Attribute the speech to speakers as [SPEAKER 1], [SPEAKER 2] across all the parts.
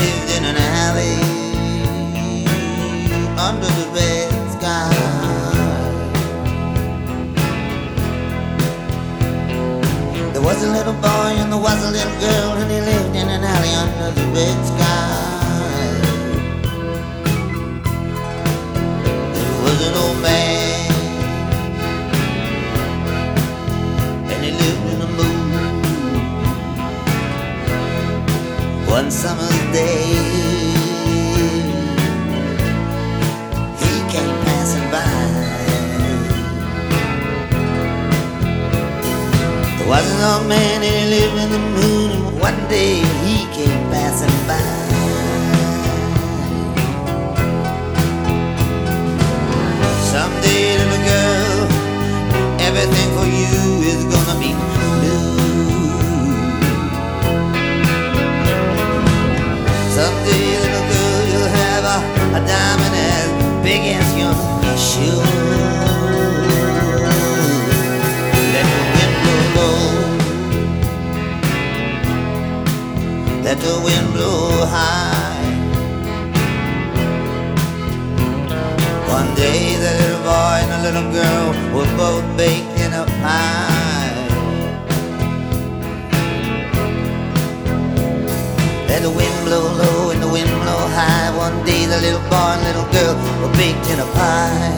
[SPEAKER 1] lived in an alley under the red sky. There was a little boy and there was a little girl, and they lived in an alley under the red sky. There was an old man, and he lived in the moon. One summer's day, he came passing by. There was an old man and he lived in the moon, and one day he came passing by. Someday, little girl, everything for you is gonna be new. Someday, little girl, you'll have a diamond as big as your shoe. Let the wind blow, let the wind blow high. One day, the little boy and the little girl were both baked in a pie. Let the wind blow low and the wind blow high. One day the little boy and little girl were baked in a pie.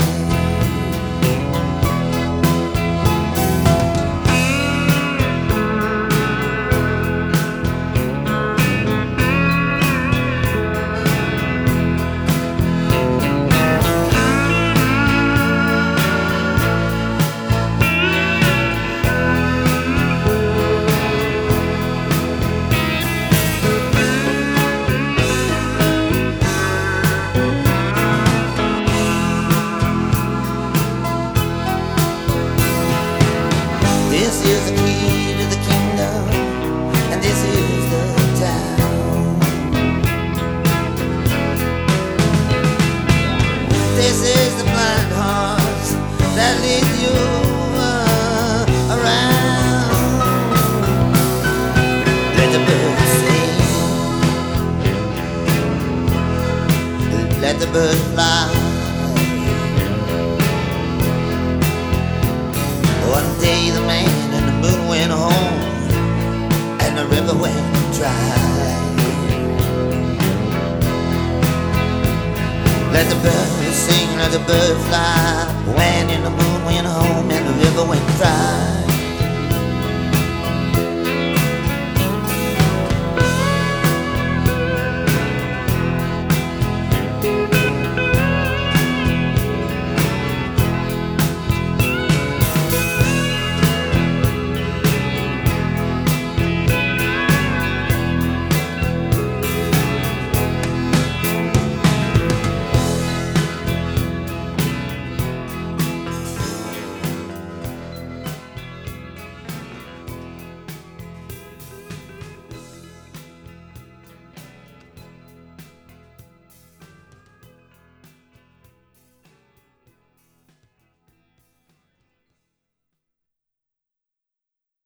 [SPEAKER 1] This is the key to the kingdom, and this is the town. This is the blind horse that leads you around. Let the birds sing, let the birds fly. One day the man and the moon went home, and the river went dry. Let the birds sing, let the birds fly. When and the moon went home and the river went dry.